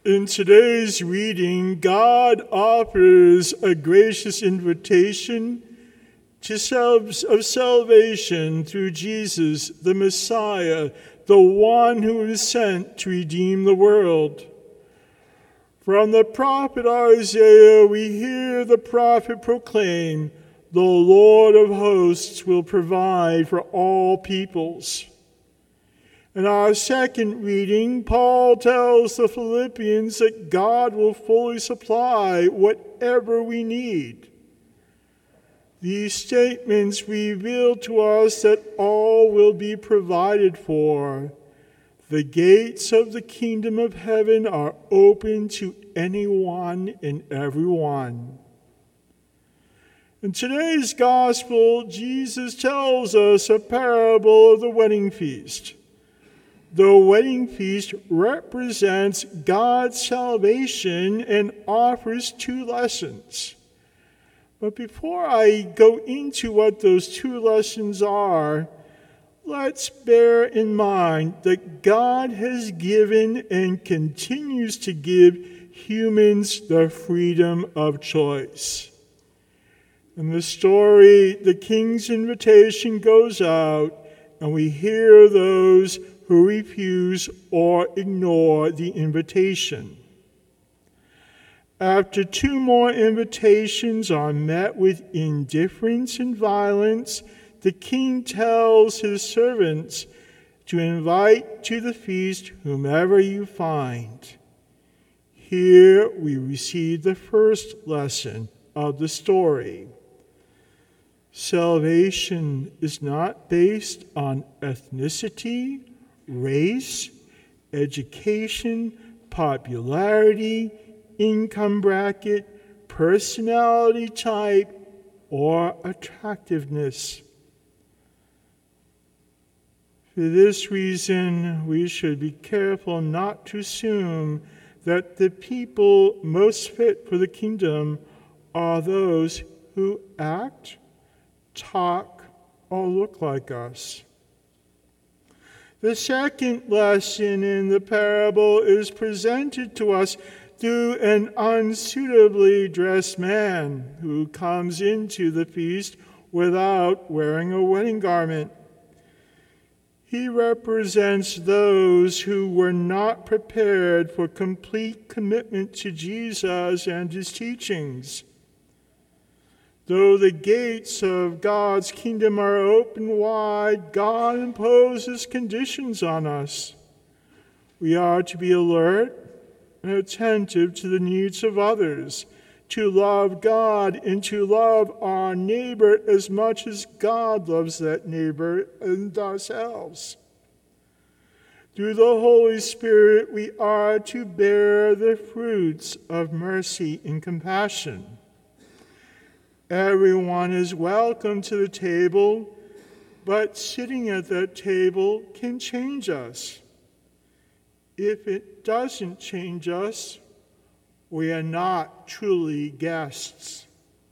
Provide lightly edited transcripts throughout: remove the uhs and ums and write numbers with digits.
In today's reading, God offers a gracious invitation of salvation through Jesus, the Messiah, the one who is sent to redeem the world. From the prophet Isaiah, we hear the prophet proclaim, "The Lord of hosts will provide for all peoples." In our second reading, Paul tells the Philippians that God will fully supply whatever we need. These statements reveal to us that all will be provided for. The gates of the kingdom of heaven are open to anyone and everyone. In today's gospel, Jesus tells us a parable of the wedding feast. The wedding feast represents God's salvation and offers two lessons. But before I go into what those two lessons are, let's bear in mind that God has given and continues to give humans the freedom of choice. In the story, the king's invitation goes out, and we hear those who refuse or ignore the invitation. After two more invitations are met with indifference and violence, the king tells his servants to invite to the feast whomever you find. Here we receive the first lesson of the story. Salvation is not based on ethnicity, race, education, popularity, income bracket, personality type, or attractiveness. For this reason, we should be careful not to assume that the people most fit for the kingdom are those who act, talk, or look like us. The second lesson in the parable is presented to us through an unsuitably dressed man who comes into the feast without wearing a wedding garment. He represents those who were not prepared for complete commitment to Jesus and his teachings. Though the gates of God's kingdom are open wide, God imposes conditions on us. We are to be alert and attentive to the needs of others, to love God and to love our neighbor as much as God loves that neighbor and ourselves. Through the Holy Spirit, we are to bear the fruits of mercy and compassion. Everyone is welcome to the table, but sitting at that table can change us. If it doesn't change us, we are not truly guests.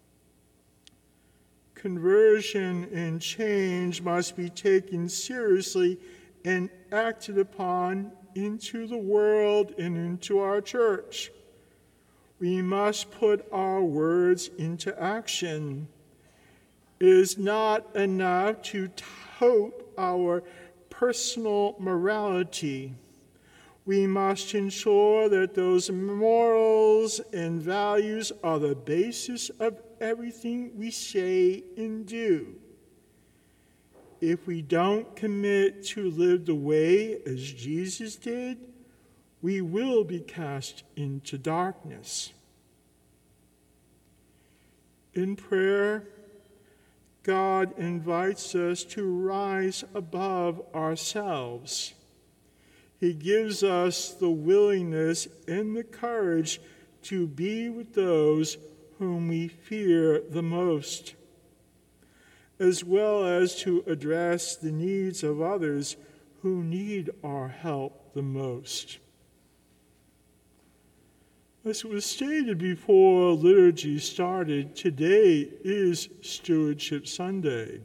Conversion and change must be taken seriously and acted upon into the world and into our church. We must put our words into action. It is not enough to tout our personal morality. We must ensure that those morals and values are the basis of everything we say and do. If we don't commit to live the way as Jesus did, we will be cast into darkness. In prayer, God invites us to rise above ourselves. He gives us the willingness and the courage to be with those whom we fear the most, as well as to address the needs of others who need our help the most. As was stated before liturgy started, today is Stewardship Sunday.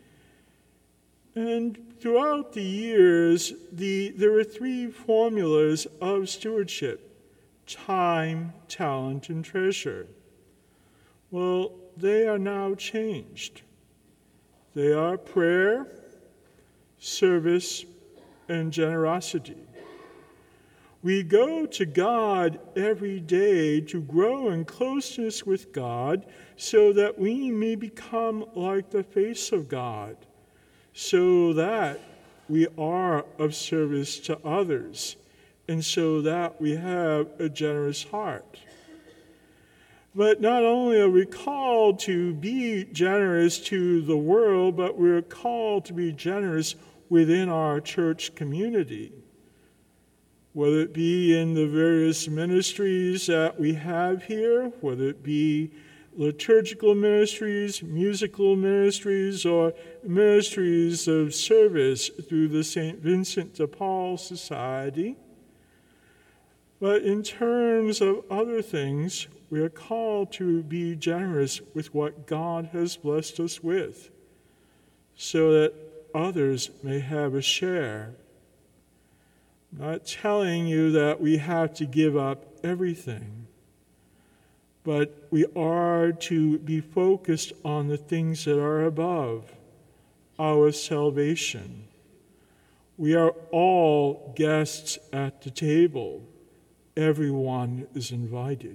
And throughout the years, there are three formulas of stewardship: time, talent, and treasure. Well, they are now changed. They are prayer, service, and generosity. We go to God every day to grow in closeness with God so that we may become like the face of God, so that we are of service to others, and so that we have a generous heart. But not only are we called to be generous to the world, but we're called to be generous within our church community. Whether it be in the various ministries that we have here, whether it be liturgical ministries, musical ministries, or ministries of service through the St. Vincent de Paul Society. But in terms of other things, we are called to be generous with what God has blessed us with, so that others may have a share. Not telling you that we have to give up everything, but we are to be focused on the things that are above, our salvation. We are all guests at the table. Everyone is invited.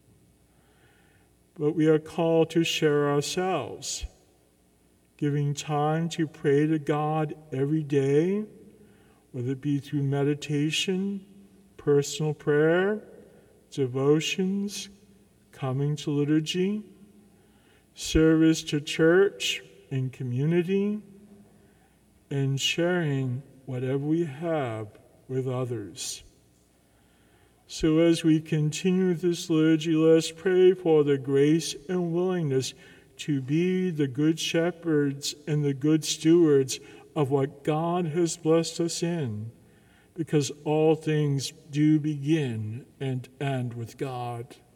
But we are called to share ourselves, giving time to pray to God every day, whether it be through meditation, personal prayer, devotions, coming to liturgy, service to church and community, and sharing whatever we have with others. So as we continue this liturgy, let's pray for the grace and willingness to be the good shepherds and the good stewards of what God has blessed us in, because all things do begin and end with God.